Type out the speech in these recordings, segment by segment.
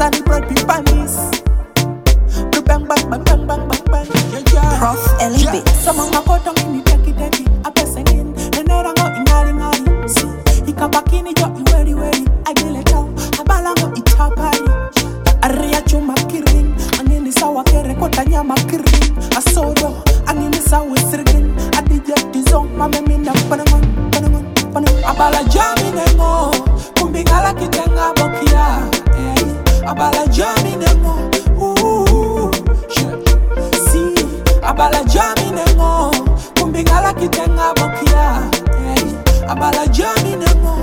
Sunny bread be panis. Bang bang bang bang bang bang bang. Yeah. Prof Elibit. Some of my cotton in the taki a person in. And then I go in ngari. See, ikabakini jo iweri. I get it out. Abalango itapari. Aria chuma kiring. Angini sawa kere kota nyama kiring. Asodo. Angini sawa sirgin. Adija tizong. Mame mina panangon. Abala jami nengo. Kumbingala kitenga bokia. Abala jami nengo. Abala jami nengo. Kumbingala kitenga bokia. Abala jami nengo.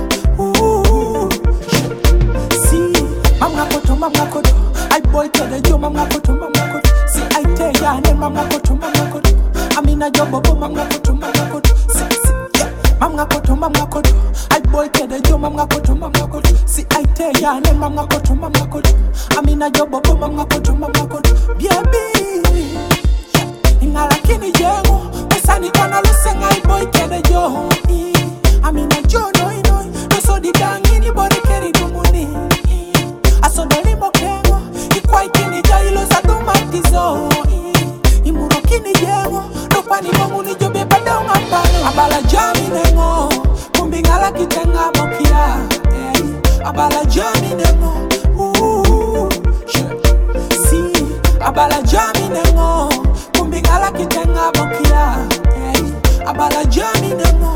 Mama koto. I boy to the jo mama koto. See I tell ya ne mama koto. Amina jobo mama koto. See mama koto. I boy to the jo mama koto. See I tell ya ne mama koto. Amina jobo mama koto. Baby ingala kini jengo mesani kana lusenga I boy to the jo. Amina jo no so di dangini bori keri dumuni. Asodoli mokengo ikwai kini jailo za dumatizo. Imuro kini jengo nopani monguni jobe pada ungapalo. Abala jami nengo kumbingala kitenga mokia. Abala jami nengo si abala jami nengo kumbingala kitenga mokia. Abala jami nengo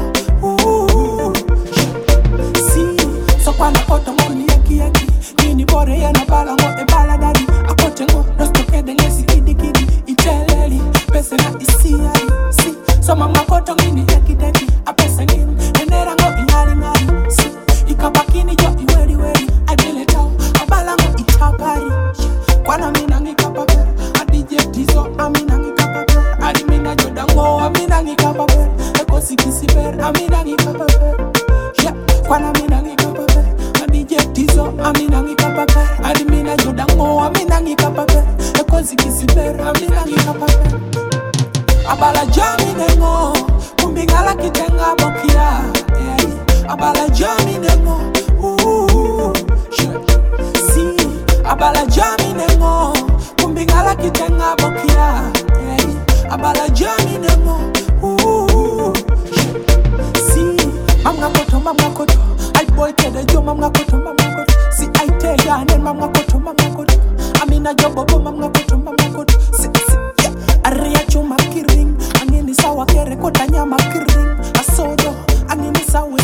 so kwana koto moni yaki nini bore ya na bala ngo e bala dadi akote ngo no stoke de ngesi kidi iteleli pese na isi si so mama koto nini yaki a pese ngini enera ngo ingari si ikabakini jo iweri adele tau abala ngo itapari kwana mina ngikapape adije tizo amina ngikapape adi mina jodango amina ngikapape ekosi kisiber amina ngikapape kwana mina ngikapape adije tizo amina ngikapape adi mina jodango amina ngikapape ekosi kisiber amina ngikapape abala jami nengo kumbingala kitenga bokia. Abala jami nengo si abala jami nengo kumbingala kitenga bokia. Abala jami nengo si mama koto. I boy to the jo mama koto. Si I tell ya ne mama koto. Amina jobo mama koto. Si aria chuma kiring. Angini sawa kere kota nyama kiring. Asodo angini sawa